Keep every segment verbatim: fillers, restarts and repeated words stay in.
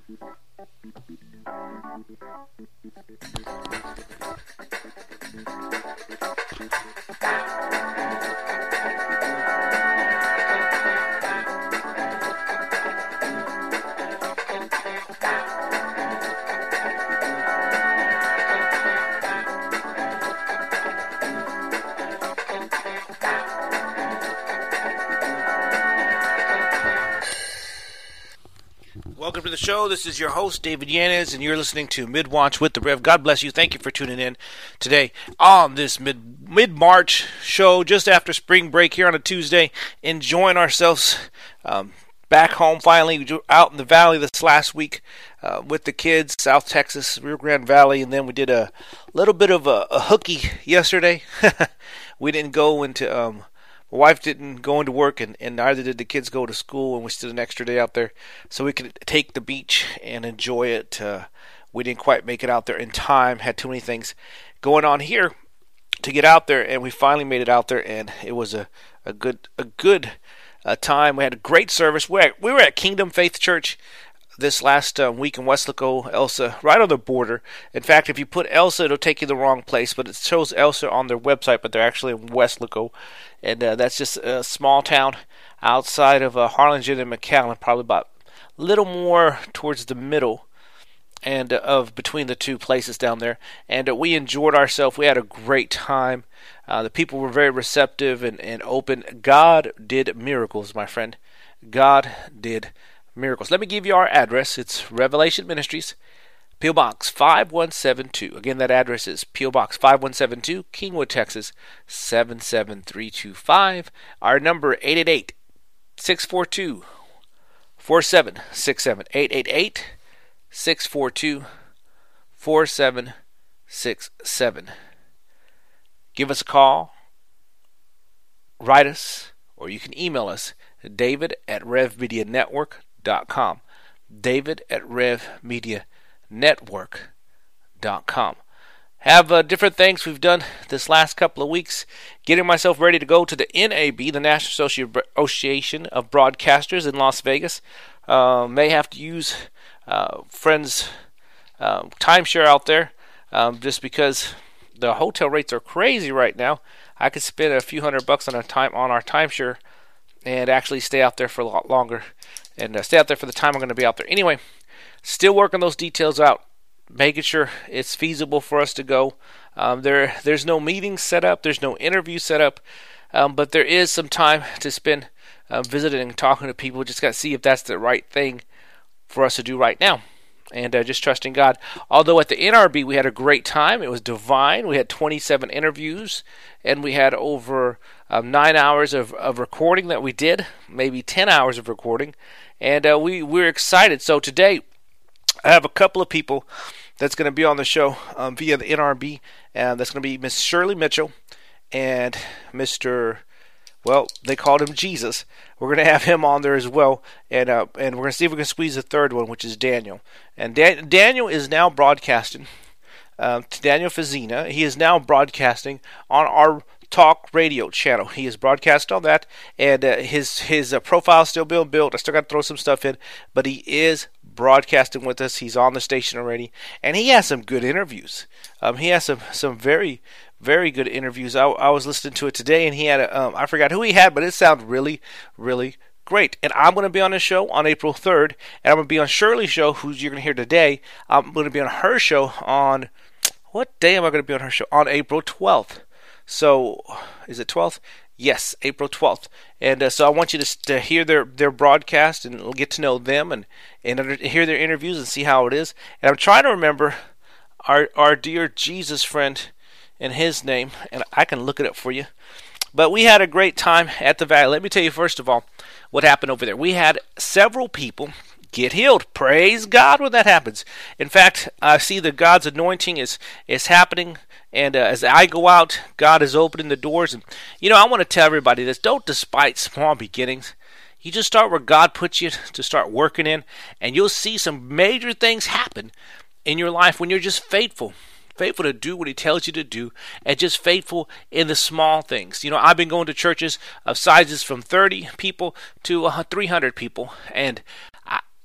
Welcome to the show. This is your host, David Yanez, and you're listening to Mid-Watch with the Rev. God bless you. Thank you for tuning in today on this mid, mid-March show, just after spring break here on a Tuesday, enjoying ourselves um, back home finally, out in the valley this last week uh, with the kids, South Texas, Rio Grande Valley, and then we did a little bit of a, a hooky yesterday. We didn't go into... Um, My wife didn't go into work, and, and neither did the kids go to school, and we still had an extra day out there so we could take the beach and enjoy it. Uh, we didn't quite make it out there in time, had too many things going on here to get out there, and we finally made it out there, and it was a, a good a good uh, time. We had a great service. We were at, we were at Kingdom Faith Church this last uh, week in Weslaco, Elsa, right on the border. In fact, if you put Elsa, it'll take you the wrong place, but it shows Elsa on their website, but they're actually in Weslaco, and uh, that's just a small town outside of uh, Harlingen and McAllen, probably about a little more towards the middle and uh, of between the two places down there. And uh, we enjoyed ourselves. We had a great time. Uh, the people were very receptive and, and open. God did miracles, my friend. God did miracles. Let me give you our address. It's Revelation Ministries, P O. Box five one seven two. Again, that address is P O. Box five one seven two, Kingwood, Texas seven seven three two five. Our number eight eight eight, six four two, four seven six seven. eight eight eight, six four two, four seven six seven. Give us a call, write us, or you can email us, David at rev media network dot com. David at rev media network dot com. Have uh, different things we've done this last couple of weeks. Getting myself ready to go to the N A B, the National Association of Broadcasters in Las Vegas. Uh, may have to use uh, friends' uh, timeshare out there um, just because the hotel rates are crazy right now. I could spend a few hundred bucks on a time on our timeshare and actually stay out there for a lot longer and uh, stay out there for the time I'm going to be out there. Anyway, still working those details out, making sure it's feasible for us to go. Um, there, there's no meetings set up, there's no interview set up, um, but there is some time to spend uh, visiting and talking to people. Just got to see if that's the right thing for us to do right now. And uh, just trusting God. Although at the N R B we had a great time. It was divine. We had twenty-seven interviews, and we had over um, nine hours of, of recording that we did, maybe ten hours of recording, and uh, we we're excited. So today I have a couple of people that's going to be on the show um, via the N R B, and that's going to be Miss Shirley Mitchell and Mister Well, they called him Jesus. We're going to have him on there as well, and uh, and we're going to see if we can squeeze a third one, which is Daniel. And Dan- Daniel is now broadcasting um, to Daniel Fazina. He is now broadcasting on our talk radio channel. He is broadcast on that, and uh, his his uh, profile is still being built. I still got to throw some stuff in, but he is broadcasting with us. He's on the station already, and he has some good interviews. Um, he has some some very very good interviews. I, I was listening to it today, and he had a, um, I forgot who he had, but it sounded really really great. And I'm going to be on his show on April third, and I'm going to be on Shirley's show, who you're going to hear today. I'm going to be on her show on, what day am I going to be on her show? On April twelfth. So, is it twelfth? Yes, April twelfth. And uh, so I want you to, to hear their, their broadcast and get to know them and, and under, hear their interviews and see how it is. And I'm trying to remember our our dear Jesus friend and his name, and I can look it up for you. But we had a great time at the Valley. Let me tell you first of all what happened over there. We had several people get healed. Praise God when that happens. In fact, I see that God's anointing is, is happening. And uh, as I go out, God is opening the doors. And, you know, I want to tell everybody this. Don't despise small beginnings. You just start where God puts you to start working in. And you'll see some major things happen in your life when you're just faithful. Faithful to do what he tells you to do, and just faithful in the small things. You know, I've been going to churches of sizes from thirty people to uh, three hundred people, and I,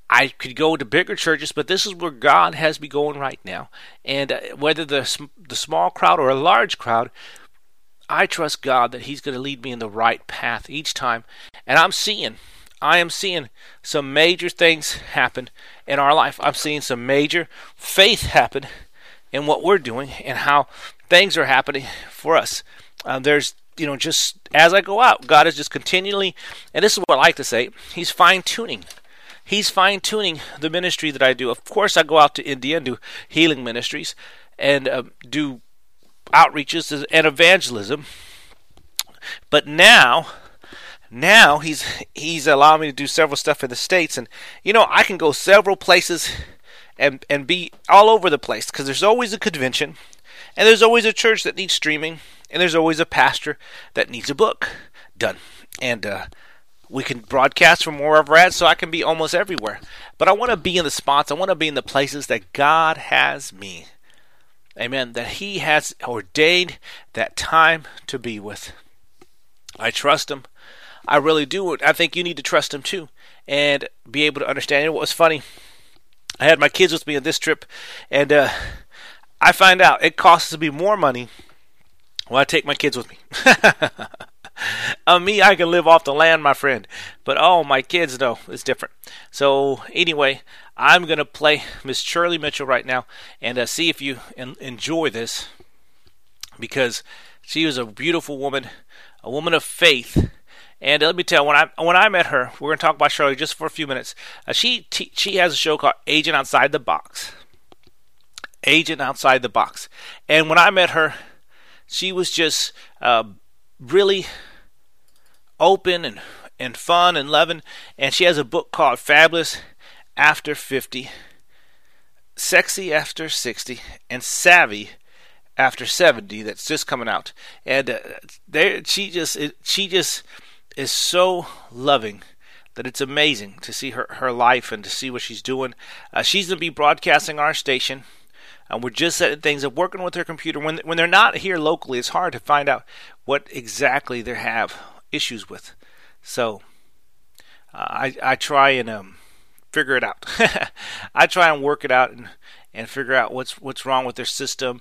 I could go to bigger churches, but this is where God has me going right now. And uh, whether the the small crowd or a large crowd, I trust God that He's going to lead me in the right path each time. And I'm seeing, I am seeing some major things happen in our life. I'm seeing some major faith happen in what we're doing and how things are happening for us. Uh, there's, you know, just as I go out, God is just continually, and this is what I like to say, He's fine-tuning. He's fine-tuning the ministry that I do. Of course, I go out to India and do healing ministries and uh, do outreaches and evangelism. But now, now he's he's allowing me to do several stuff in the States. And, you know, I can go several places and, and be all over the place because there's always a convention and there's always a church that needs streaming and there's always a pastor that needs a book done. And, uh, we can broadcast from wherever we're at, so I can be almost everywhere. But I want to be in the spots, I want to be in the places that God has me. Amen. That He has ordained that time to be with. I trust Him. I really do. I think you need to trust Him too. And be able to understand. You know what was funny? I had my kids with me on this trip, and uh, I find out it costs me more money when I take my kids with me. Uh, me, I can live off the land, my friend. But, oh, my kids, no, it's different. So, anyway, I'm going to play Miss Shirley Mitchell right now and uh, see if you en- enjoy this. Because she was a beautiful woman, a woman of faith. And uh, let me tell you, when I when I met her, we're going to talk about Shirley just for a few minutes. Uh, she t- she has a show called Agent Outside the Box. Agent Outside the Box. And when I met her, she was just uh, really open and, and fun and loving. And she has a book called Fabulous After fifty, Sexy After sixty, and Savvy After seventy that's just coming out. And uh, there, she just it, she just is so loving that it's amazing to see her, her life and to see what she's doing. Uh, she's going to be broadcasting our station. Uh, we're just setting things up, working with her computer. When when they're not here locally, it's hard to find out what exactly they have issues with. So uh, I I try and um, figure it out. I try and work it out and, and figure out what's what's wrong with their system.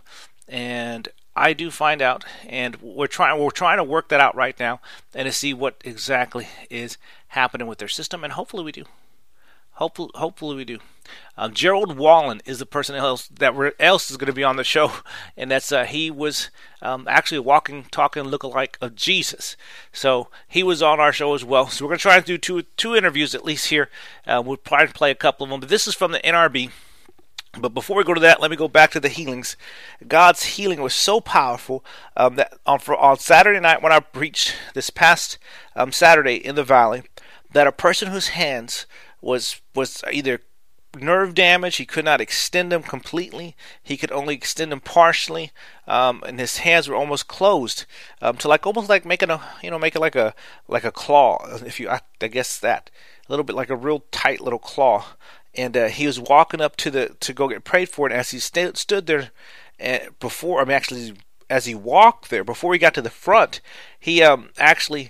And I do find out, and we're trying we're trying to work that out right now and to see what exactly is happening with their system. And hopefully we do. Hopefully, hopefully we do. Um, Gerald Wallen is the person else that else is going to be on the show, and that's uh, he was um, actually a walking, talking lookalike of Jesus. So he was on our show as well. So we're going to try to do two two interviews at least here. Uh, we'll probably play a couple of them, but this is from the N R B. But before we go to that, let me go back to the healings. God's healing was so powerful um, that on for on Saturday night when I preached this past um, Saturday in the Valley, that a person whose hands was was either nerve damage, he could not extend them completely, he could only extend them partially, um, and his hands were almost closed um, to like almost like making a you know making like a like a claw, if you I, I guess that a little bit like a real tight little claw. And uh, he was walking up to the to go get prayed for, and as he st- stood there uh, before, I mean actually as he walked there before he got to the front, he um, actually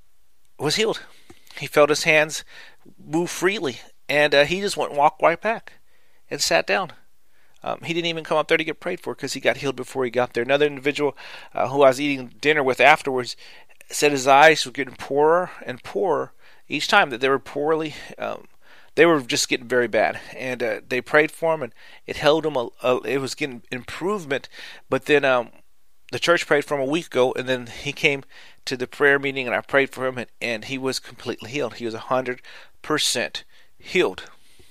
was healed. He felt his hands move freely, and uh, he just went and walked right back and sat down. Um, he didn't even come up there to get prayed for because he got healed before he got there. Another individual uh, who I was eating dinner with afterwards said his eyes were getting poorer and poorer each time, that they were poorly, um, they were just getting very bad. And uh, they prayed for him, and it held him, a, a, it was getting improvement, but then um, the church prayed for him a week ago, and then he came to the prayer meeting, and I prayed for him, and, and he was completely healed. He was one hundred percent healed.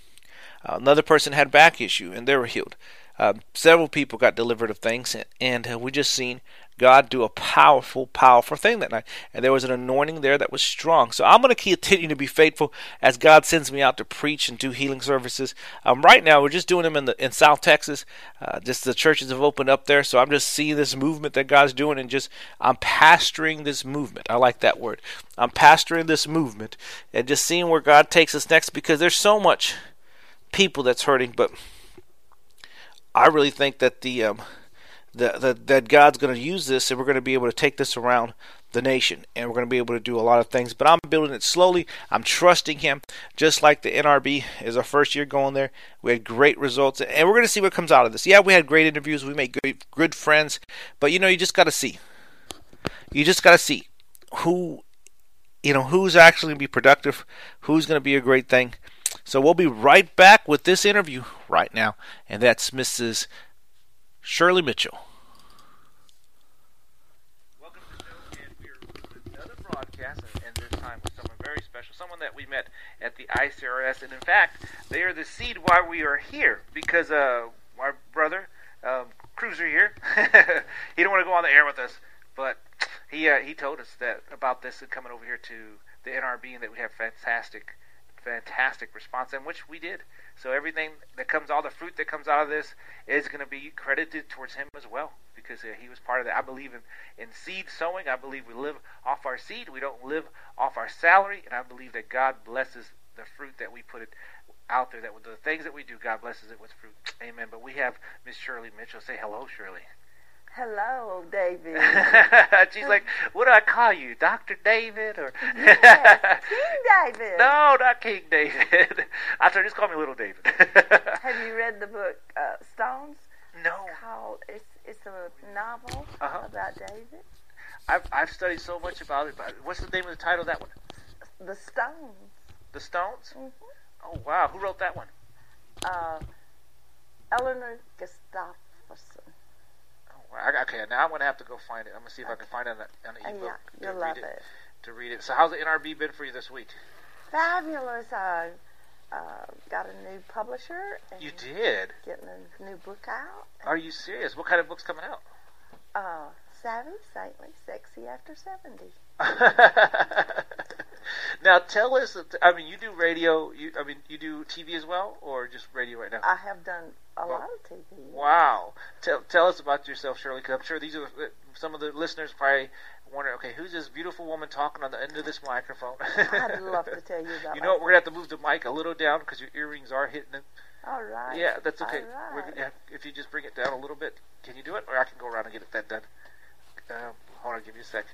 Uh, another person had back issue, and they were healed. Uh, several people got delivered of things, and, and uh, we just seen God do a powerful, powerful thing that night. And there was an anointing there that was strong. So I'm going to continue to be faithful as God sends me out to preach and do healing services. Um, right now, we're just doing them in the in South Texas. Uh, just the churches have opened up there, so I'm just seeing this movement that God's doing, and just I'm pastoring this movement. I like that word. I'm pastoring this movement, and just seeing where God takes us next, because there's so much people that's hurting, but I really think that the um, the, the that God's going to use this, and we're going to be able to take this around the nation, and we're going to be able to do a lot of things. But I'm building it slowly. I'm trusting him, just like the N R B is our first year going there. We had great results, and we're going to see what comes out of this. Yeah, we had great interviews. We made good, good friends, but you know, you just got to see. You just got to see who, you know, who's actually going to be productive, who's going to be a great thing. So we'll be right back with this interview right now, and that's Missus Shirley Mitchell. Welcome to the show, and we're doing another broadcast, and, and this time with someone very special, someone that we met at the I C R S, and in fact, they are the seed why we are here, because uh, our brother, um, Cruiser here, he don't want to go on the air with us, but he uh, he told us that about this and coming over here to the N R B, and that we have fantastic, fantastic response, and which we did. So everything that comes, all the fruit that comes out of this is going to be credited towards him as well, because uh, he was part of that. I believe in, in seed sowing. I believe we live off our seed. We don't live off our salary, and I believe that God blesses the fruit that we put it out there, that with the things that we do, God blesses it with fruit. Amen. But we have Miss Shirley Mitchell. Say hello, Shirley. Hello, David. She's like, what do I call you, Doctor David? Or yes, King David. No, not King David. I told her, just call me Little David. Have you read the book uh, Stones? No. Called, it's, it's a novel uh-huh. about David. I've, I've studied so much about it. But what's the name of the title of that one? The Stones. The Stones? Mm-hmm. Oh, wow. Who wrote that one? Uh, Eleanor Gustafson. Okay, now I'm going to have to go find it. I'm going to see if okay. I can find it on, the, on an ebook yeah, to you'll read love it, it. To read it. So how's the N R B been for you this week? Fabulous. I uh, got a new publisher. And you did? Getting a new book out. Are you serious? What kind of book's coming out? Uh, Savvy, Saintly, Sexy After seventy. Now tell us, I mean, you do radio, you, I mean, you do T V as well, or just radio right now? I have done a well, lot of T V. Wow. Tell, tell us about yourself, Shirley, because I'm sure these are some of the listeners probably wonder, okay, who's this beautiful woman talking on the end of this microphone? I'd love to tell you about You know what, we're going to have to move the mic a little down because your earrings are hitting it. All right. Yeah, that's okay. All We're, right. yeah, if you just bring it down a little bit, can you do it? Or I can go around and get it that done. Um, hold on, give me a sec.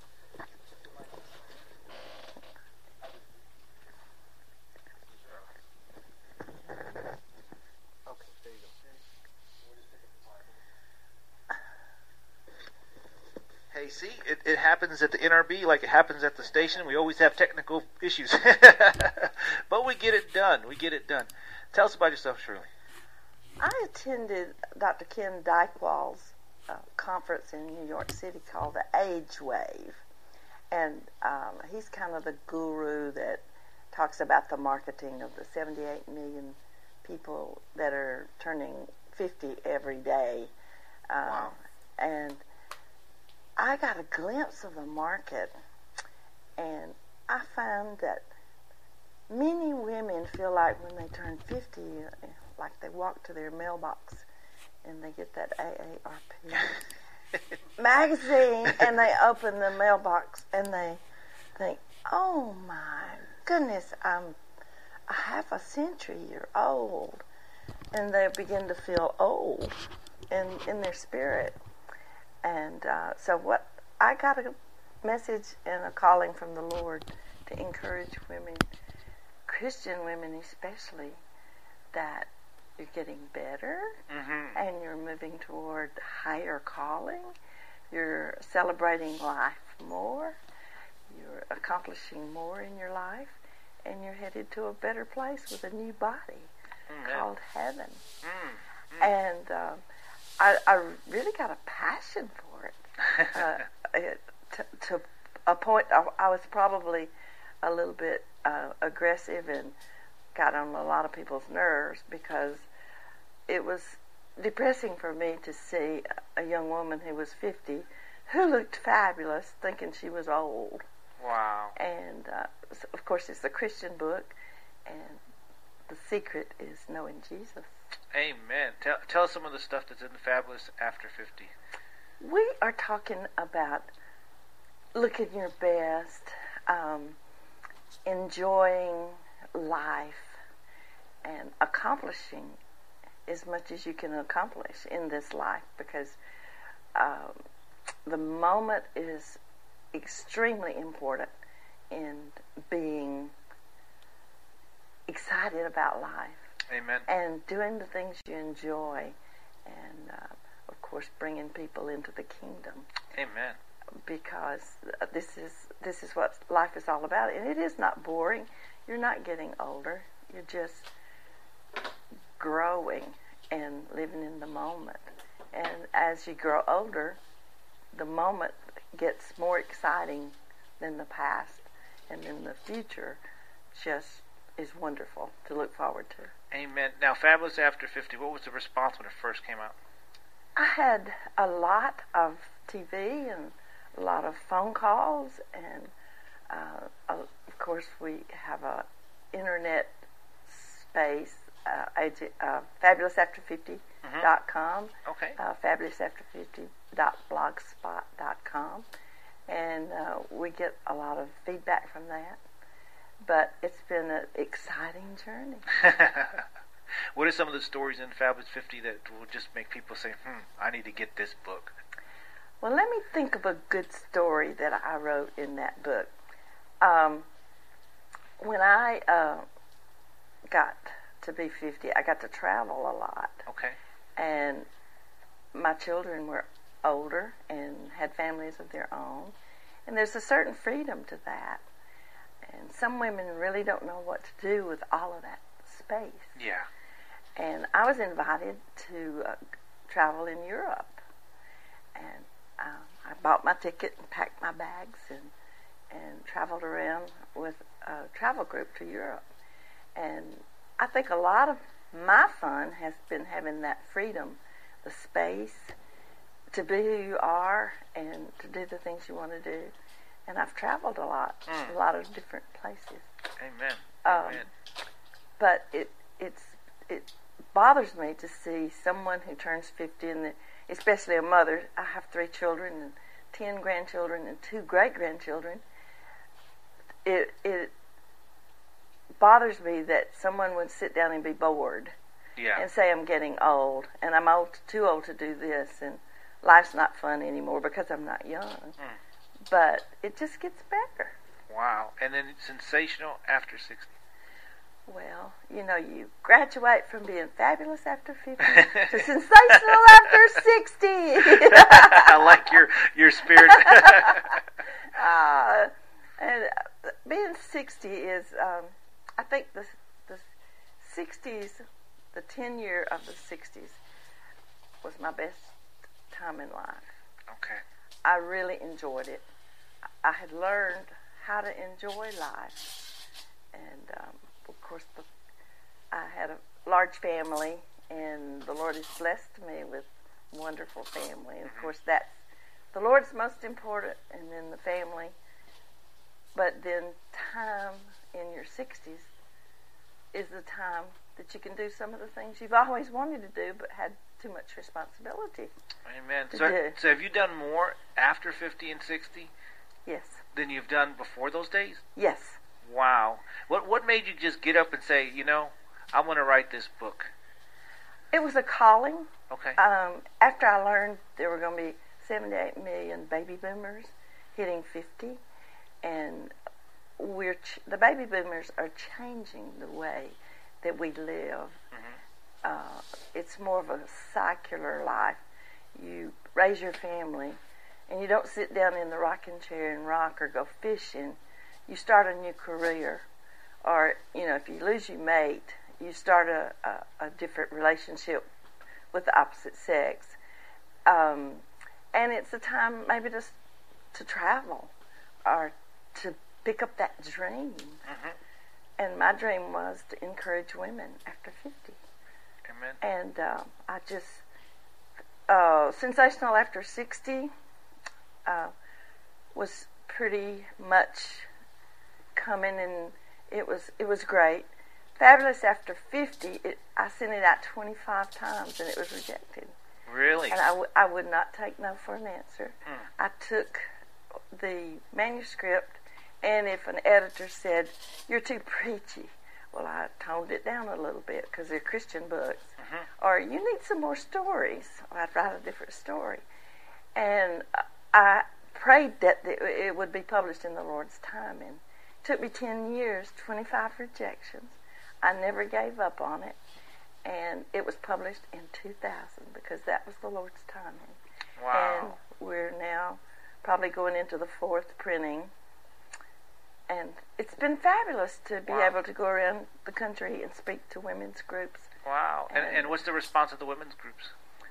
Hey, see, it, it happens at the N R B like it happens at the station. We always have technical issues. But we get it done. We get it done. Tell us about yourself, Shirley. I attended Doctor Ken Dykewald's uh, conference in New York City called the Age Wave. And um, he's kind of the guru that talks about the marketing of the seventy-eight million people that are turning fifty every day. Um, wow. And I got a glimpse of the market, and I found that many women feel like when they turn fifty, like they walk to their mailbox and they get that A A R P magazine, and they open the mailbox and they think, oh my goodness, I'm a half a century year old, and they begin to feel old in, in their spirit. And uh, so what I got a message and a calling from the Lord to encourage women, Christian women especially, that you're getting better, mm-hmm. and you're moving toward higher calling. You're celebrating life more. You're accomplishing more in your life, and you're headed to a better place with a new body mm-hmm. called heaven. Mm-hmm. And uh, I, I really got a passion for it. uh, it to, to a point, I, I was probably a little bit uh, aggressive and got on a lot of people's nerves because it was depressing for me to see a young woman who was fifty who looked fabulous thinking she was old. Wow. And uh, so of course it's a Christian book, and the secret is knowing Jesus. Amen. Tell, tell us some of the stuff that's in the Fabulous After fifty. We are talking about looking your best, um, enjoying life, and accomplishing as much as you can accomplish in this life, because um, the moment is extremely important in being excited about life. Amen. And doing the things you enjoy, and uh, of course bringing people into the kingdom. Amen. Because this is this is what life is all about, and it is not boring. You're not getting older. You're just growing and living in the moment. And as you grow older, the moment gets more exciting than the past, and then the future just is wonderful to look forward to. Amen. Now, Fabulous After fifty, what was the response when it first came out? I had a lot of T V and a lot of phone calls, and uh, of course we have a internet space, uh, uh, fabulous after fifty dot com, mm-hmm. Okay. uh, fabulous after fifty dot blogspot dot com, and uh, we get a lot of feedback from that. But it's been an exciting journey. What are some of the stories in Fabulous fifty that will just make people say, hmm, I need to get this book? Well, let me think of a good story that I wrote in that book. Um, when I uh, got to be fifty, I got to travel a lot. Okay. And my children were older and had families of their own. And there's a certain freedom to that. And some women really don't know what to do with all of that space. Yeah. And I was invited to uh, travel in Europe. And um, I bought my ticket and packed my bags and, and traveled around with a travel group to Europe. And I think a lot of my fun has been having that freedom, the space to be who you are and to do the things you want to do. And I've traveled a lot, mm. a lot of different places. Amen. Um, Amen. But it it's it bothers me to see someone who turns fifty, and the, especially a mother. I have three children and ten grandchildren and two great grandchildren. It it bothers me that someone would sit down and be bored, yeah. and say I'm getting old and I'm old, too old to do this, and life's not fun anymore because I'm not young. Mm. But it just gets better. Wow. And then sensational after sixty. Well, you know, you graduate from being fabulous after fifty to sensational after sixty. I like your your spirit. uh, and being sixty is, um, I think the the sixties, the ten year of the sixties was my best time in life. Okay. I really enjoyed it. I had learned how to enjoy life, and um, of course, the, I had a large family, and the Lord has blessed me with a wonderful family. And of course, that's the Lord's most important, and then the family. But then, time in your sixties is the time that you can do some of the things you've always wanted to do, but had too much responsibility. Amen. To so, do. so have you done more after fifty and sixty? Yes. Than you've done before those days? Yes. Wow. What what made you just get up and say, you know, I want to write this book? It was a calling. Okay. Um, after I learned there were going to be seventy-eight million baby boomers hitting fifty, and we're ch- the baby boomers are changing the way that we live. Mm-hmm. Uh, it's more of a secular life. You raise your family, and you don't sit down in the rocking chair and rock or go fishing. You start a new career, or, you know, if you lose your mate, you start a, a, a different relationship with the opposite sex. Um, and it's a time maybe to, to travel or to pick up that dream. Mm-hmm. And my dream was to encourage women after fifty. Amen. And uh, I just, uh, sensational after sixty uh, was pretty much coming, and it was it was great. Fabulous after fifty, it, I sent it out twenty-five times and it was rejected. Really? And I, w- I would not take no for an answer. Mm. I took the manuscript, and if an editor said, "You're too preachy," well, I toned it down a little bit because they're Christian books. Mm-hmm. Or, "You need some more stories," I'd write a different story. And I prayed that it would be published in the Lord's time. And it took me ten years, twenty-five rejections. I never gave up on it. And it was published in two thousand because that was the Lord's timing. Wow. And we're now probably going into the fourth printing. And it's been fabulous to be Wow. able to go around the country and speak to women's groups. Wow. And, And- and what's the response of the women's groups?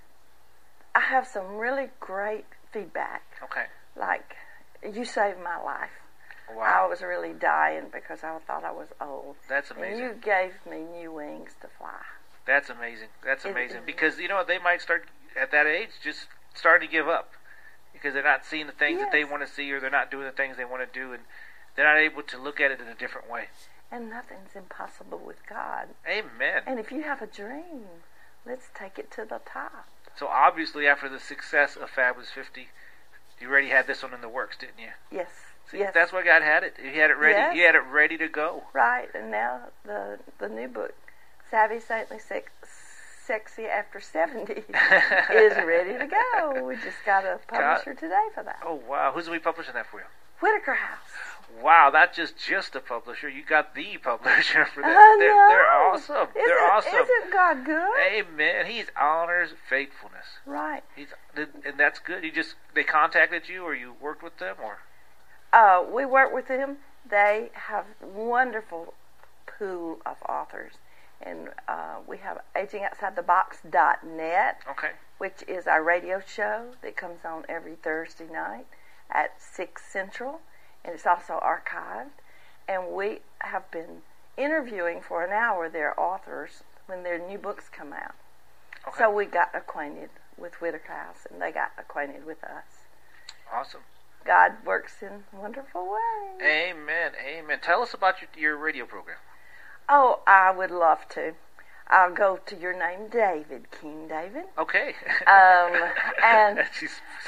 I have some really great feedback. Okay. Like, you saved my life. I Wow. was really dying because I thought I was old. That's And amazing. you gave me new wings to fly. That's amazing. That's It- amazing. it- Because, you know, they might start, at that age, just starting to give up. Because they're not seeing the things that they Yes. want to see, or they're not doing the things they want to do, and they're not able to look at it in a different way. And nothing's impossible with God. Amen. And if you have a dream, let's take it to the top. So obviously, after the success of Fabulous fifty, you already had this one in the works, didn't you? Yes. See, yes. that's why God had it. He had it ready. Yes. He had it ready to go. Right. And now the the new book, Savvy, Saintly, Sex, Sexy After seventy, is ready to go. We just got a publisher today for that. Oh wow! Who's gonna be publishing that for you? Whitaker House. Wow, not just just a publisher. You got the publisher for that. I They're, know. they're awesome. Isn't, they're awesome. Isn't God good? Amen. He's honors faithfulness. Right. He's and that's good. You just they contacted you, or you worked with them, or Uh, we work with them. They have wonderful pool of authors. And uh, we have aging outside the box dot net, okay. which is our radio show that comes on every Thursday night at six Central. And it's also archived. And we have been interviewing for an hour their authors when their new books come out. Okay. So we got acquainted with Whitaker House, and they got acquainted with us. Awesome. God works in wonderful ways. Amen. Amen. Tell us about your your radio program. Oh, I would love to. I'll go to your name, David, King David. Okay. Um, and she's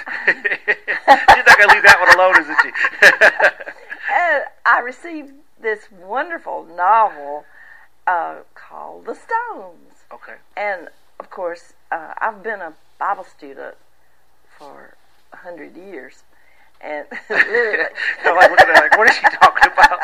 she's not gonna leave that one alone, isn't she? and I received this wonderful novel uh, called The Stones. Okay. And, of course, uh, I've been a Bible student for a hundred years. And I'm like looking at her like, what is she talking about?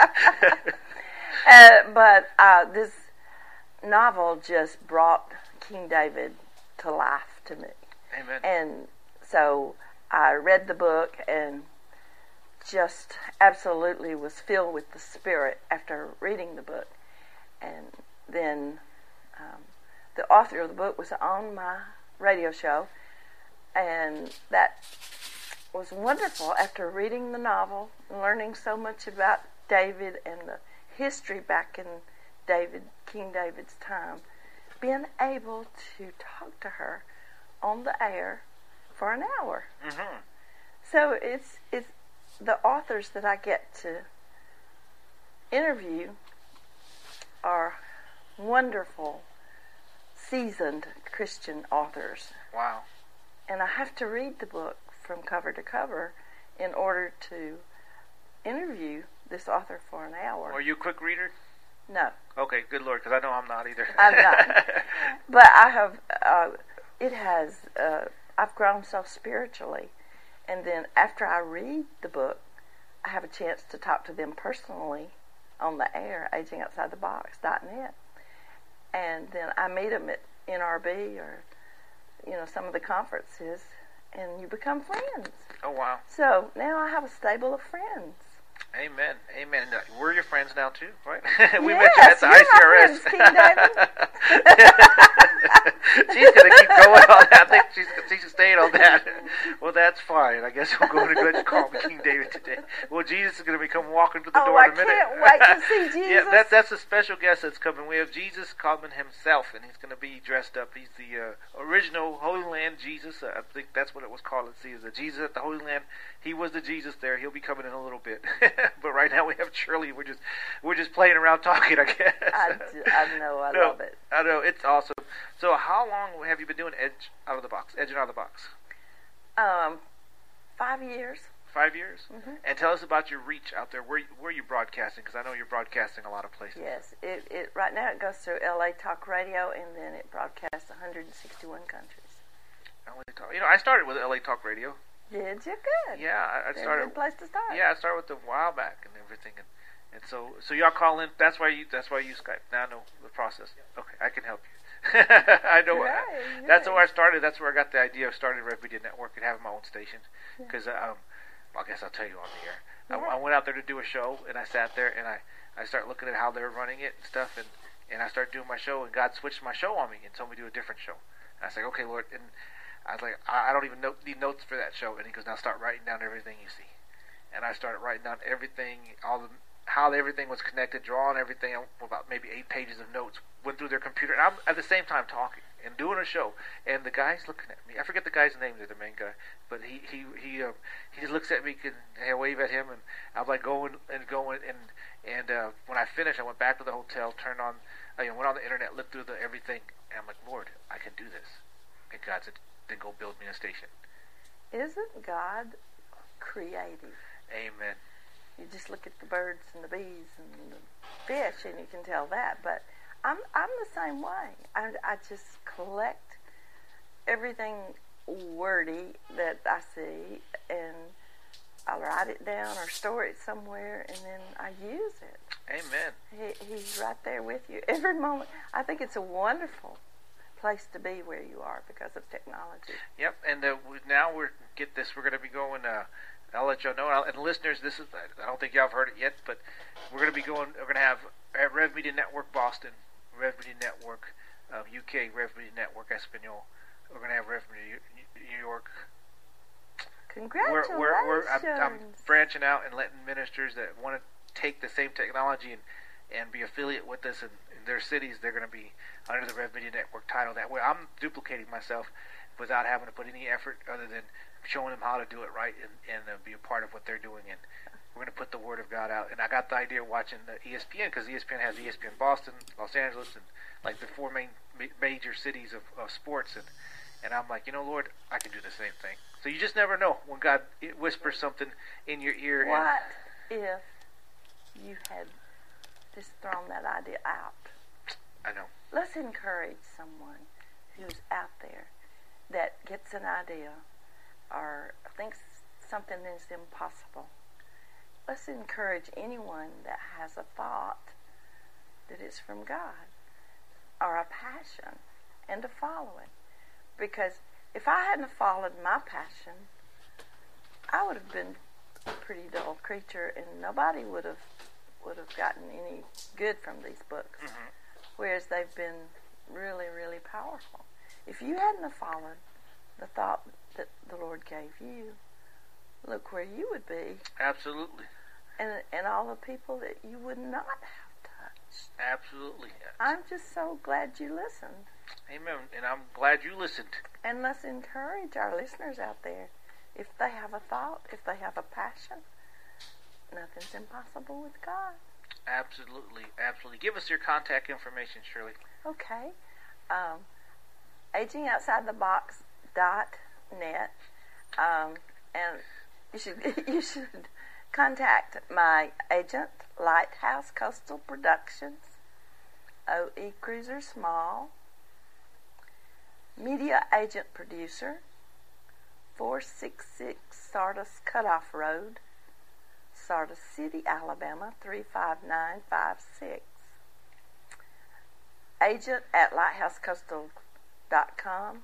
uh, but uh, this novel just brought King David to life to me. Amen. And so I read the book and just absolutely was filled with the Spirit after reading the book. And then um, the author of the book was on my radio show, and that was wonderful after reading the novel and learning so much about David and the history back in David, King David's time, being able to talk to her on the air for an hour. Mm-hmm. So it's it's the authors that I get to interview are wonderful, seasoned Christian authors. Wow. And I have to read the book from cover to cover in order to interview this author for an hour. Are you a quick reader? No, Okay, good Lord, because I know I'm not either. I'm not. But I have, uh, it has, uh, I've grown so spiritually. And then after I read the book, I have a chance to talk to them personally on the air, aging outside the box dot net. And then I meet them at N R B or, you know, some of the conferences, and you become friends. Oh, wow. So now I have a stable of friends. Amen. Amen. Now, we're your friends now, too, right? we Yes, met you at the you're I C R S. my friends, King David. She's going to keep going on that. I think she's, she's staying on that. Well, that's fine. I guess we're going to go ahead and call me King David today. Well, Jesus is going to be come walking to the Oh, door I in a minute. can't wait to see Jesus. Yeah, that, that's a special guest that's coming. We have Jesus coming himself, and he's going to be dressed up. He's the uh, original Holy Land Jesus. Uh, I think that's what it was called. Let's see, is the Jesus at the Holy Land. He was the Jesus there. He'll be coming in a little bit. But right now we have Shirley. We're just we're just playing around talking, I guess. I, do- I know, I No, love it. I know, it's awesome. So how long have you been doing Edge Out of the Box? Edging Out of the Box? Um, five years. Five years? Mhm. And tell us about your reach out there. Where where are you broadcasting? Because I know you're broadcasting a lot of places. Yes, it, it right now it goes through L A Talk Radio, and then it broadcasts one hundred sixty-one countries. L A Talk. You know, I started with L A Talk Radio. Did you? Good. Yeah, I, I They're started. a good place to start. Yeah, I started with a while back and everything, and, and so so y'all call in. That's why you that's why you Skype. Now I know the process. Okay, I can help you. I know. Right, I, that's right. where I started. That's where I got the idea of starting Rev Media Network and having my own station. Because um, well, I guess I'll tell you on the air. Yeah. I, I went out there to do a show, and I sat there and I I started looking at how they were running it and stuff, and and I started doing my show, and God switched my show on me and told me to do a different show. And I was like, okay, Lord, and I was like, I, I don't even know, need notes for that show. And he goes, now start writing down everything you see. And I started writing down everything, all the how everything was connected, drawing everything, about maybe eight pages of notes. Went through their computer, and I'm at the same time talking and doing a show. And the guy's looking at me. I forget the guy's name, the main guy, but he he he um, he just looks at me and I wave at him, and I'm like going and going and and uh, when I finished, I went back to the hotel, turned on, I went on the internet, looked through the everything, and I'm like, Lord, I can do this. And God said, then go build me a station. Isn't God creative? Amen. You just look at the birds and the bees and the fish, and you can tell that. But I'm I'm the same way. I, I just collect everything wordy that I see, and I write it down or store it somewhere, and then I use it. Amen. He, he's right there with you every moment. I think it's a wonderful place to be where you are because of technology. Yep. And uh, we, now we're get this. We're going to be going. Uh, I'll let y'all know. I'll, and listeners, this is, I don't think y'all have heard it yet, but we're going to be going, we're going to have at Rev Media Network Boston, Rev Media Network uh, U K, Rev Media Network Espanol. We're going to have Rev Media New York. Congratulations. We're, we're, we're, I'm, I'm branching out and letting ministers that want to take the same technology and, and be affiliate with us in, in their cities. They're going to be under the Rev Media Network title. That way I'm duplicating myself without having to put any effort other than showing them how to do it right and, and uh, be a part of what they're doing. And we're going to put the Word of God out. And I got the idea watching the E S P N, because E S P N has E S P N Boston, Los Angeles, and like the four main major cities of, of sports. And, and I'm like, you know, Lord, I can do the same thing. So you just never know when God whispers something in your ear. What and if you had just thrown that idea out? I know. Let's encourage someone who's out there that gets an idea or thinks something is impossible. Let's encourage anyone that has a thought that is from God or a passion and to follow it. Because if I hadn't followed my passion, I would have been a pretty dull creature and nobody would have would have gotten any good from these books. Mm-hmm. Whereas they've been really, really powerful. If you hadn't have followed the thought that the Lord gave you, look where you would be. Absolutely. And and all the people that you would not have touched. Absolutely. I'm just so glad you listened. Amen. And I'm glad you listened. And let's encourage our listeners out there. If they have a thought, if they have a passion, nothing's impossible with God. Absolutely. Absolutely. Give us your contact information, Shirley. Okay. Um, aging outside the box dot net, um, and you should you should contact my agent, Lighthouse Coastal Productions, O E Cruiser Small, media agent producer, four six six Sardis Cutoff Road, Sardis City, Alabama three five nine five six. Agent at lighthouse coastal dot com.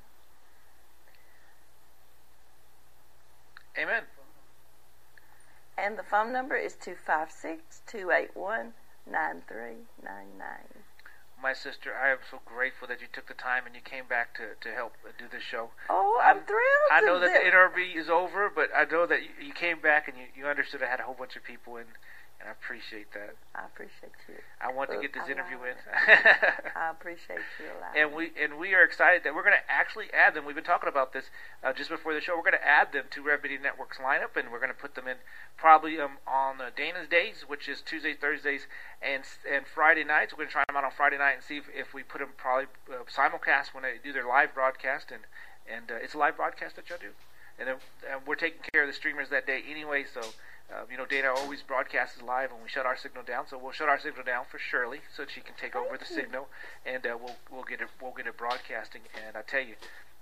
Amen. And the phone number is two five six, two eight one, nine three nine nine. My sister, I am so grateful that you took the time and you came back to, to help do this show. Oh, I'm, I'm thrilled. I know that the interview is over, but I know that you, you came back and you, you understood I had a whole bunch of people in, and I appreciate that. I appreciate you. I want Look, to get this I interview in. I appreciate you a lot. And we and we are excited that we're going to actually add them. We've been talking about this uh, just before the show. We're going to add them to Rev Media Network's lineup, and we're going to put them in probably um, on uh, Dana's days, which is Tuesday, Thursdays, and and Friday nights. We're going to try them out on Friday night and see if, if we put them probably uh, simulcast when they do their live broadcast. And and uh, it's a live broadcast that y'all do. And then uh, we're taking care of the streamers that day anyway, so... Uh, you know, Dana always broadcasts live when we shut our signal down, so we'll shut our signal down for Shirley so she can take over the signal, and uh, we'll we'll get it we'll get it broadcasting. And I tell you,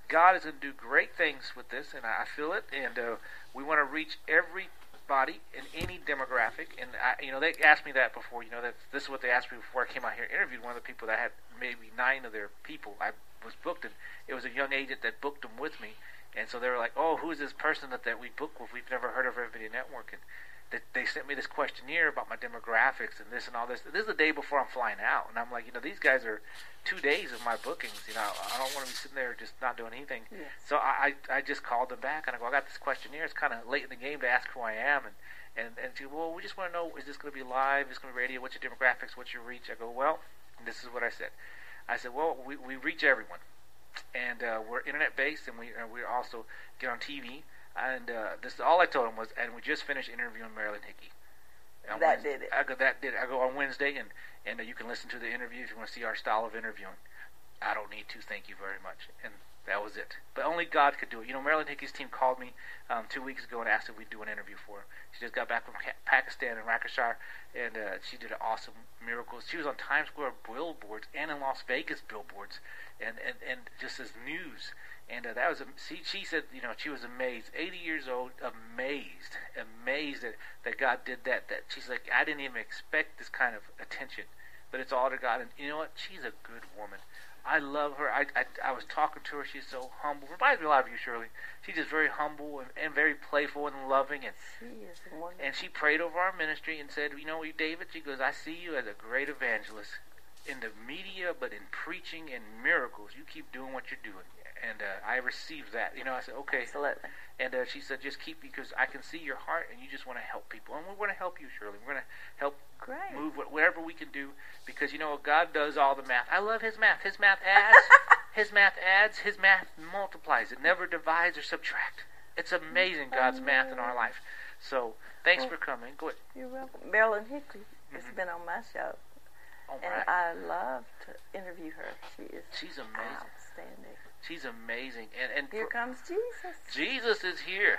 God is going to do great things with this, and I feel it. And uh, we want to reach everybody in any demographic. And I, you know, they asked me that before. You know, that this is what they asked me before I came out here and interviewed one of the people that had maybe nine of their people. I was booked, and it was a young agent that booked them with me. And so they were like, "Oh, who is this person that, that we booked with? We've never heard of Rev Video Network." And they, they sent me this questionnaire about my demographics and this and all this. This is the day before I'm flying out, and I'm like, you know, these guys are two days of my bookings. You know, I don't want to be sitting there just not doing anything. Yes. So I, I I just called them back, and I go, I got this questionnaire. It's kind of late in the game to ask who I am, and and and she, well, we just want to know, is this going to be live? Is this going to be radio? What's your demographics? What's your reach? I go, well, this is what I said. I said, well, we we reach everyone. And uh, we're internet based, and we uh, we also get on T V. And uh, this all I told him was, and we just finished interviewing Marilyn Hickey. On that Wednesday, did it. I go, that did it. I go on Wednesday, and and uh, you can listen to the interview if you want to see our style of interviewing. I don't need to. Thank you very much. And that was it. But only God could do it. You know, Marilyn Hickey's team called me um, two weeks ago and asked if we'd do an interview for her. She just got back from Pakistan and Rakashar, and uh, she did an awesome miracles. She was on Times Square billboards and in Las Vegas billboards, and, and, and just as news. And uh, that was, she, she said, you know, she was amazed, eighty years old, amazed, amazed that, that God did that. That she's like, I didn't even expect this kind of attention, but it's all to God. And you know what? She's a good woman. I love her. I, I, I was talking to her. She's so humble. Reminds me a lot of you, Shirley. She's just very humble and, and very playful and loving. And she is wonderful. And she prayed over our ministry and said, you know, David, she goes, I see you as a great evangelist in the media, but in preaching and miracles. You keep doing what you're doing. And uh, I received that. You know, I said, okay. Absolutely. And uh, she said, just keep, because I can see your heart, and you just want to help people. And we want to help you, Shirley. We're going to help Great. move whatever we can do, because, you know, God does all the math. I love his math. His math adds, his math adds, his math multiplies. It never divides or subtracts. It's amazing, God's math in our life. So, thanks well, for coming. Go ahead. You're welcome. Marilyn Hickey has mm-hmm. been on my show. All and right. I love to interview her. She is She's amazing. Outstanding. She's amazing. And, and here comes Jesus. Jesus is here.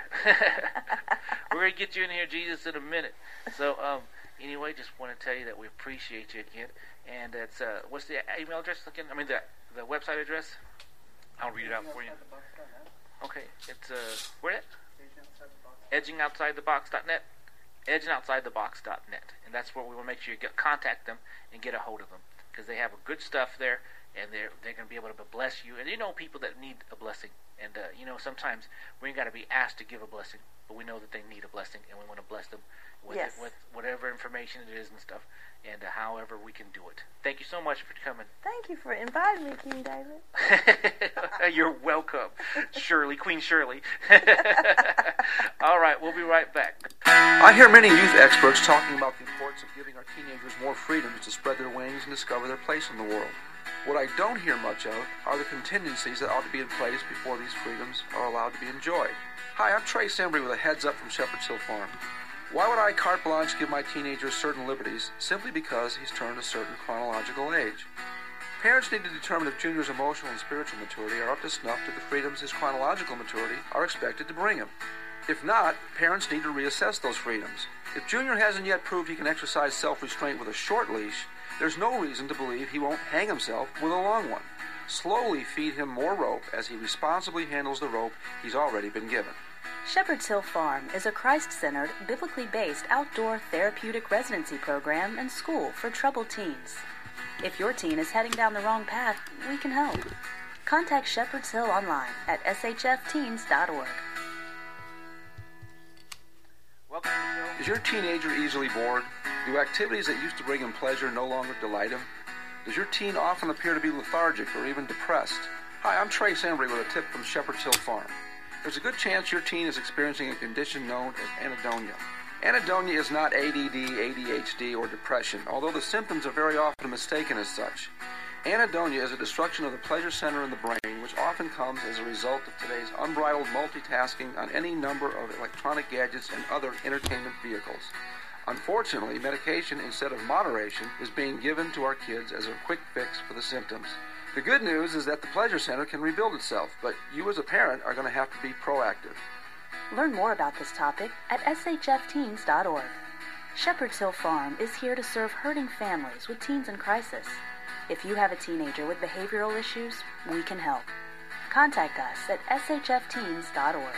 We're going to get you in here, Jesus, in a minute. So, um, anyway, just want to tell you that we appreciate you again. And it's, uh, what's the email address again? I mean, the, the website address? I'll read it out for you. Okay, it's, uh, where at? edging outside the box dot net. edging outside the box dot net. And that's where we will make sure you get, contact them and get a hold of them. Because they have good stuff there. And they're they're going to be able to bless you. And you know people that need a blessing. And, uh, you know, sometimes we ain't got to be asked to give a blessing. But we know that they need a blessing. And we want to bless them with, yes. it, with whatever information it is and stuff. And uh, however we can do it. Thank you so much for coming. Thank you for inviting me, King David. You're welcome, Shirley, Queen Shirley. All right, we'll be right back. I hear many youth experts talking about the importance of giving our teenagers more freedoms to spread their wings and discover their place in the world. What I don't hear much of are the contingencies that ought to be in place before these freedoms are allowed to be enjoyed. Hi, I'm Trey Sembry with a heads up from Shepherd's Hill Farm. Why would I carte blanche give my teenager certain liberties simply because he's turned a certain chronological age? Parents need to determine if Junior's emotional and spiritual maturity are up to snuff to the freedoms his chronological maturity are expected to bring him. If not, parents need to reassess those freedoms. If Junior hasn't yet proved he can exercise self-restraint with a short leash, there's no reason to believe he won't hang himself with a long one. Slowly feed him more rope as he responsibly handles the rope he's already been given. Shepherd's Hill Farm is a Christ-centered, biblically based outdoor therapeutic residency program and school for troubled teens. If your teen is heading down the wrong path, we can help. Contact Shepherd's Hill online at s h f teens dot org. Welcome to the show. Is your teenager easily bored? Do activities that used to bring him pleasure no longer delight him? Does your teen often appear to be lethargic or even depressed? Hi, I'm Trey Sembry with a tip from Shepherd's Hill Farm. There's a good chance your teen is experiencing a condition known as anhedonia. Anhedonia is not A D D, A D H D, or depression, although the symptoms are very often mistaken as such. Anhedonia is a destruction of the pleasure center in the brain, which often comes as a result of today's unbridled multitasking on any number of electronic gadgets and other entertainment vehicles. Unfortunately, medication instead of moderation is being given to our kids as a quick fix for the symptoms. The good news is that the pleasure center can rebuild itself, but you as a parent are going to have to be proactive. Learn more about this topic at s h f teens dot org. Shepherd's Hill Farm is here to serve hurting families with teens in crisis. If you have a teenager with behavioral issues, we can help. Contact us at s h f teens dot org.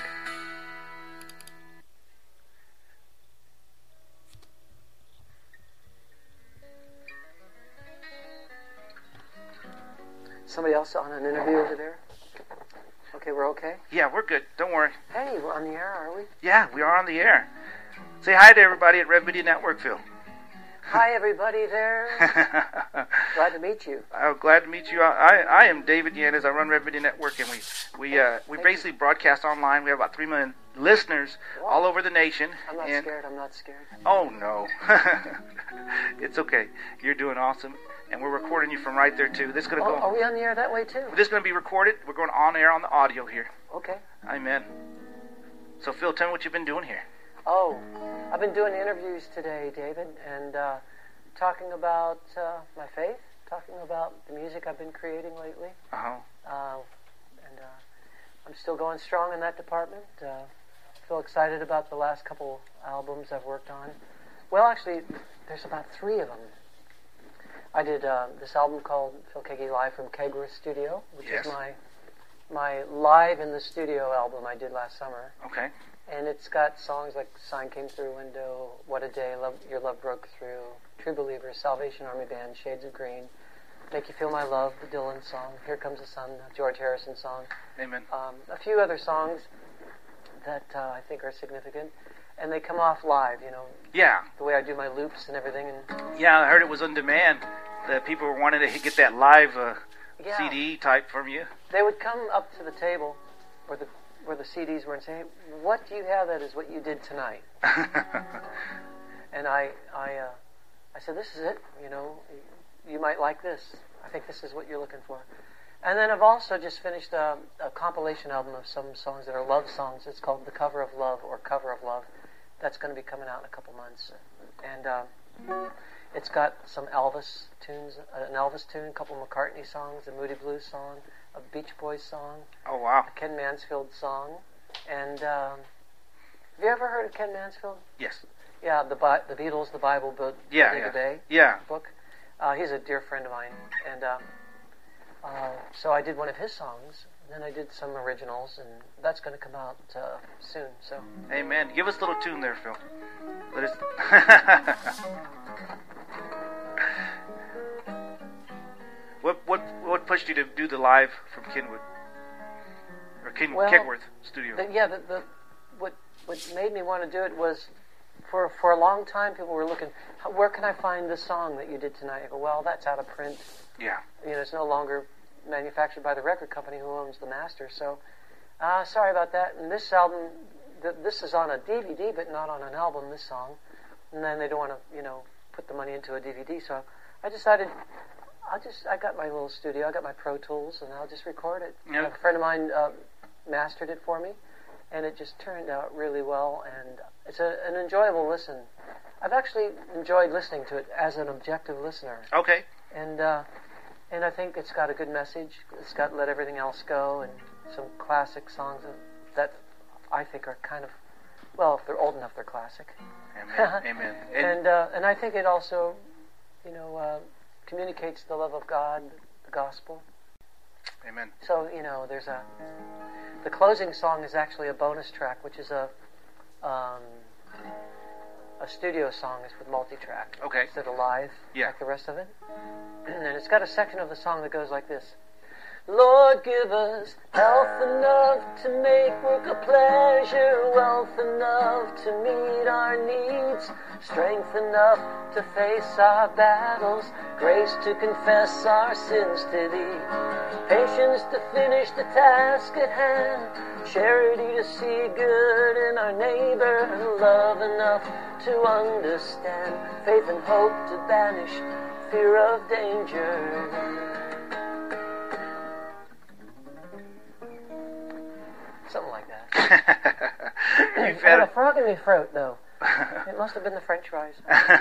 Somebody else on an interview over there? Okay, we're okay? Yeah, we're good. Don't worry. Hey, we're on the air, are we? Yeah, we are on the air. Say hi to everybody at Rev Media Network, Phil. Hi, everybody there. Glad to meet you. I'm glad to meet you. I I am David Yanez. I run Rev Media Network, and we we uh, we Thank basically you. broadcast online. We have about three million listeners Wow. all over the nation. I'm not and, scared, I'm not scared. Oh, no. It's okay. You're doing awesome. And we're recording you from right there, too. This is going to Oh, go. are we on the air that way, too? This is going to be recorded. We're going on air on the audio here. Okay. Amen. So, Phil, tell me what you've been doing here. Oh, I've been doing interviews today, David, and uh, talking about uh, my faith, talking about the music I've been creating lately. Uh-huh. Uh, and uh, I'm still going strong in that department. Uh, feel excited about the last couple albums I've worked on. Well, actually, there's about three of them. I did uh, this album called Phil Keaggy Live from Kegworth Studio, which Yes. is my my live in the studio album I did last summer. Okay. And it's got songs like Sign Came Through Window, What a Day, Love, Your Love Broke Through, True Believers, Salvation Army Band, Shades of Green, Make You Feel My Love, the Dylan song, Here Comes the Sun, a George Harrison song. Amen. Um, a few other songs that uh, I think are significant. And they come off live, you know, Yeah. the way I do my loops and everything. And Yeah, I heard it was on demand. That people were wanting to get that live uh, yeah, C D type from you. they would come up to the table where the where the C Ds were and say, hey, what do you have that is what you did tonight? And I I uh, I said, this is it, you know, you might like this. I think this is what you're looking for. And then I've also just finished a, a compilation album of some songs that are love songs. It's called The Cover of Love or Cover of Love. That's going to be coming out in a couple months. And uh, it's got some Elvis tunes, an Elvis tune, a couple McCartney songs, a Moody Blues song, a Beach Boys song, Oh, wow. a Ken Mansfield song. And um, have you ever heard of Ken Mansfield? Yes. Yeah, the Bi- the Beatles, the Bible, built Yeah, Day yeah. to Day Yeah. book. Uh, he's a dear friend of mine, and uh, uh, so I did one of his songs. And then I did some originals, and that's going to come out uh, soon. So Amen. Give us a little tune there, Phil. Let us. what what what pushed you to do the live from Kenwood or Ken, Well, Kegworth Studio? the, yeah, the, the what what made me want to do it was for for a long time people were looking, "How- where can I find the song that you did tonight? I go, well, that's out of print. Yeah. You know, it's no longer manufactured by the record company who owns the master. So, uh, sorry about that. And this album, th- this is on a D V D, but not on an album, this song. And then they don't want to, you know, put the money into a D V D. So I decided, I'll just, I got my little studio, I got my Pro Tools, and I'll just record it. Yeah. A friend of mine uh, mastered it for me, and it just turned out really well, and it's a, an enjoyable listen. I've actually enjoyed listening to it as an objective listener. Okay. And, uh, And I think it's got a good message. It's got Let Everything Else Go and some classic songs that I think are kind of, well, if they're old enough, they're classic. Amen. Amen. And, And uh, and I think it also, you know, uh, communicates the love of God, the gospel. amen. So, you know, there's a, the closing song is actually a bonus track, which is a, um, a studio song. It's with multi-track. Okay. Instead of live, Yeah. like the rest of it. And it's got a section of the song that goes like this. Lord, give us health enough to make work a pleasure, wealth enough to meet our needs, strength enough to face our battles, grace to confess our sins to Thee, patience to finish the task at hand, charity to see good in our neighbor, love enough to understand, faith and hope to banish fear of danger. Something like that. You've I had got a a, frog in my throat, though. It must have been the French fries.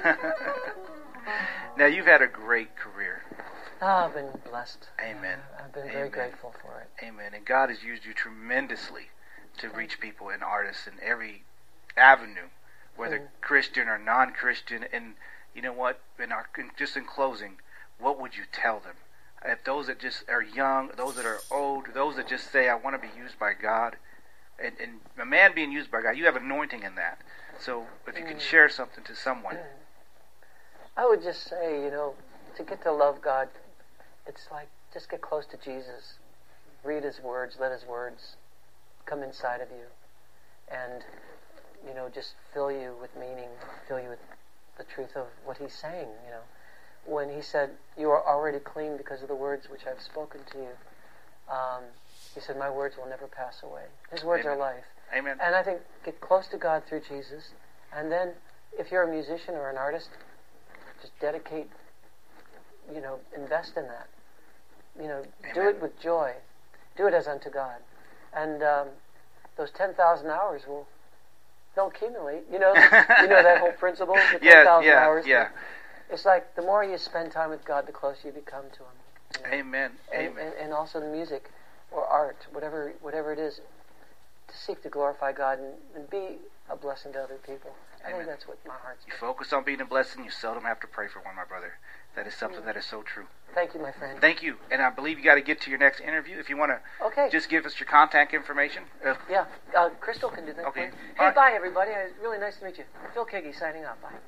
now you've had a great career. Ah, I've been blessed. Amen. I've been very Amen. grateful for it. Amen. And God has used you tremendously to reach people and artists in every avenue, whether Mm. Christian or non-Christian. And you know what? In our, in, just in closing, what would you tell them if those that just are young, those that are old, those that just say, I want to be used by God, and, and a man being used by God, you have anointing in that. So if you can share something to someone. I would just say, you know, to get to love God, it's like just get close to Jesus. Read His words, let His words come inside of you. And, you know, just fill you with meaning, fill you with the truth of what He's saying, you know. When He said, you are already clean because of the words which I've spoken to you, um, He said, my words will never pass away. His words Amen. are life. Amen. And I think get close to God through Jesus, and then if you're a musician or an artist, just dedicate, you know, invest in that. You know, Amen. do it with joy. Do it as unto God. And um, those ten thousand hours will, they'll accumulate. You know, you know that whole principle, the ten thousand yeah, yeah, hours. Yeah. It's like the more you spend time with God, the closer you become to Him. You know? Amen. And, Amen. and, and also the music or art, whatever whatever it is, to seek to glorify God and, and be a blessing to other people. I Amen. think that's what my heart's You been. focus on being a blessing, you seldom have to pray for one, my brother. That is something that is so true. Thank you, my friend. Thank you. And I believe you got to get to your next interview. If you want to Okay. just give us your contact information. Uh, Yeah, uh, Crystal can do that. Okay. for you. All Hey, right. bye, everybody. Uh, Really nice to meet you. Phil Kiggy signing out. Bye.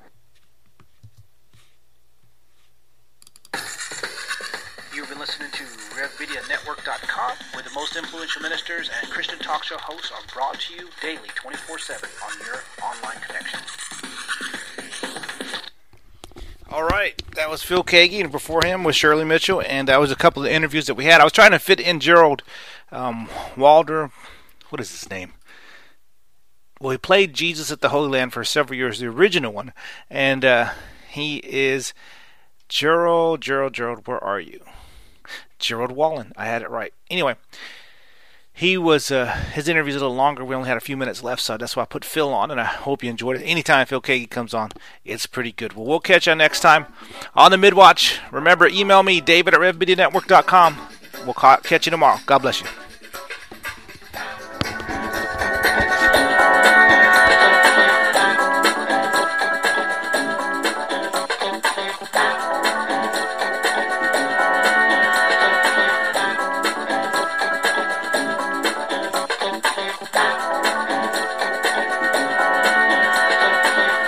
You've been listening to Rev Media Network dot com, where the most influential ministers and Christian talk show hosts are brought to you daily, twenty-four seven, on your online connection. All right, that was Phil Kagi, and before him was Shirley Mitchell, and that was a couple of interviews that we had. I was trying to fit in Gerald um, Walder. What is his name? Well, he played Jesus at the Holy Land for several years, the original one, and uh, he is Gerald, Gerald, Gerald, where are you? Gerald Wallen. I had it right. Anyway, he was, uh, his interview's a little longer. We only had a few minutes left, so that's why I put Phil on, and I hope you enjoyed it. Anytime Phil Kagi comes on, it's pretty good. Well, we'll catch you next time on the Midwatch. Remember, email me, David at Rev Media Network dot com. We'll ca- catch you tomorrow. God bless you.